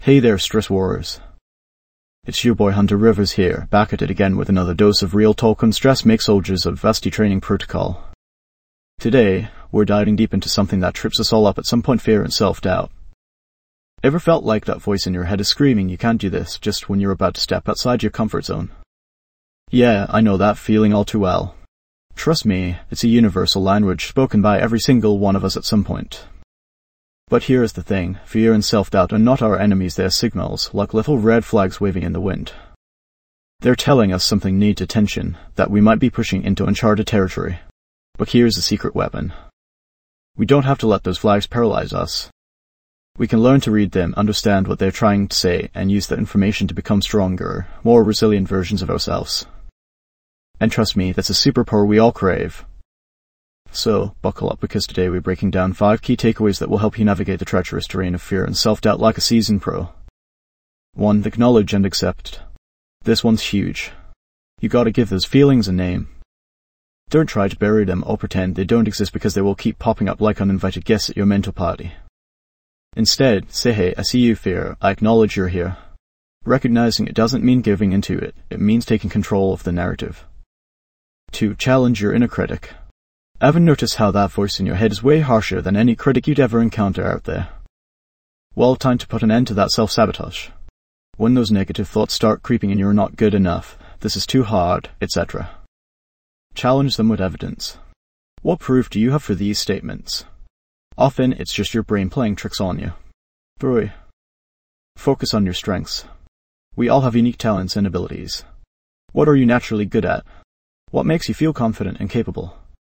Hey there, Stress Warriors. It's your boy Hunter Rivers here, back at it again with another dose of real talk on Stress Make Soldiers of Vasti Training Protocol. Today, we're diving deep into something that trips us all up at some point: fear and self-doubt. Ever felt like that voice in your head is screaming you can't do this just when you're about to step outside your comfort zone? Yeah, I know that feeling all too well. Trust me, it's a universal language spoken by every single one of us at some point. But here's the thing, fear and self-doubt are not our enemies, they're signals, like little red flags waving in the wind. They're telling us something needs attention, that we might be pushing into uncharted territory. But here's the secret weapon. We don't have to let those flags paralyze us. We can learn to read them, understand what they're trying to say, and use that information to become stronger, more resilient versions of ourselves. And trust me, that's a superpower we all crave. So, buckle up, because today we're breaking down 5 key takeaways that will help you navigate the treacherous terrain of fear and self-doubt like a seasoned pro. 1. Acknowledge and accept. This one's huge. You gotta give those feelings a name. Don't try to bury them or pretend they don't exist, because they will keep popping up like uninvited guests at your mental party. Instead, say, hey, I see you, fear. I acknowledge you're here. Recognizing it doesn't mean giving into it. It means taking control of the narrative. 2. Challenge your inner critic. Ever notice how that voice in your head is way harsher than any critic you'd ever encounter out there? Well, time to put an end to that self-sabotage. When those negative thoughts start creeping in, you're not good enough, this is too hard, etc. Challenge them with evidence. What proof do you have for these statements? Often, it's just your brain playing tricks on you. 3. Focus on your strengths. We all have unique talents and abilities. What are you naturally good at? What makes you feel confident and capable?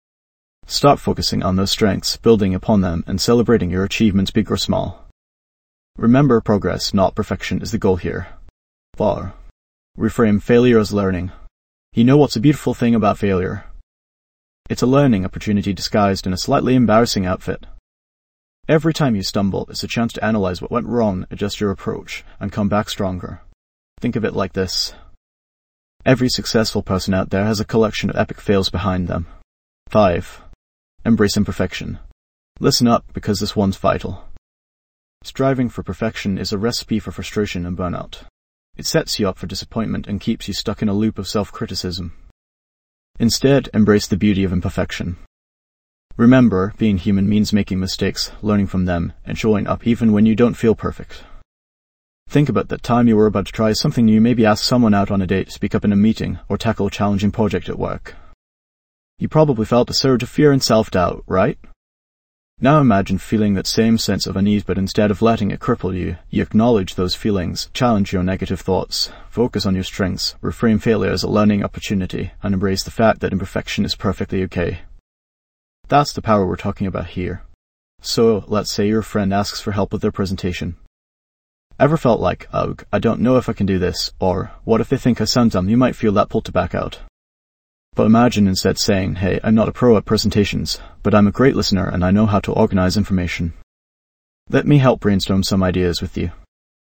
Start focusing on those strengths, building upon them, and celebrating your achievements, big or small. Remember, progress, not perfection, is the goal here. 4. Reframe failure as learning. You know what's a beautiful thing about failure? It's a learning opportunity disguised in a slightly embarrassing outfit. Every time you stumble, it's a chance to analyze what went wrong, adjust your approach, and come back stronger. Think of it like this. Every successful person out there has a collection of epic fails behind them. 5. Embrace imperfection. Listen up, because this one's vital. Striving for perfection is a recipe for frustration and burnout. It sets you up for disappointment and keeps you stuck in a loop of self-criticism. Instead, embrace the beauty of imperfection. Remember, being human means making mistakes, learning from them, and showing up even when you don't feel perfect. Think about that time you were about to try something new, maybe ask someone out on a date, speak up in a meeting, or tackle a challenging project at work. You probably felt a surge of fear and self-doubt, right? Now imagine feeling that same sense of unease, but instead of letting it cripple you, you acknowledge those feelings, challenge your negative thoughts, focus on your strengths, reframe failure as a learning opportunity, and embrace the fact that imperfection is perfectly okay. That's the power we're talking about here. So, let's say your friend asks for help with their presentation. Ever felt like, ugh, I don't know if I can do this, or, what if they think I sound dumb? You might feel that pull to back out. But imagine instead saying, hey, I'm not a pro at presentations, but I'm a great listener and I know how to organize information. Let me help brainstorm some ideas with you.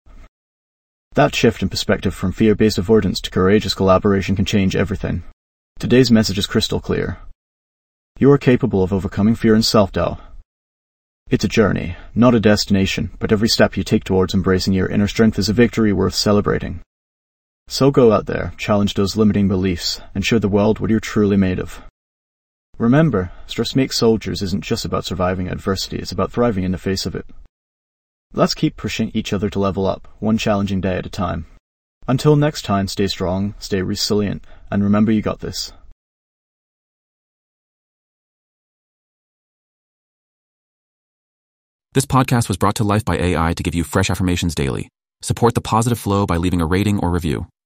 That shift in perspective from fear-based avoidance to courageous collaboration can change everything. Today's message is crystal clear. You are capable of overcoming fear and self-doubt. It's a journey, not a destination, but every step you take towards embracing your inner strength is a victory worth celebrating. So go out there, challenge those limiting beliefs, and show the world what you're truly made of. Remember, Stress Make Soldiers isn't just about surviving adversity, it's about thriving in the face of it. Let's keep pushing each other to level up, one challenging day at a time. Until next time, stay strong, stay resilient, and remember, you got this. This podcast was brought to life by AI to give you fresh affirmations daily. Support the positive flow by leaving a rating or review.